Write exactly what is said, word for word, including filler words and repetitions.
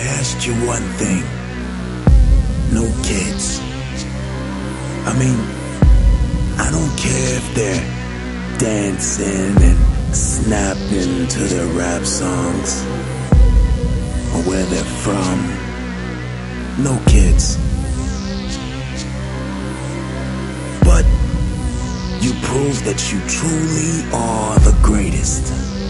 I asked you one thing. No kids. I mean, I don't care if they're dancing and snapping to their rap songs or where they're from. No kids. But you prove that you truly are the greatest.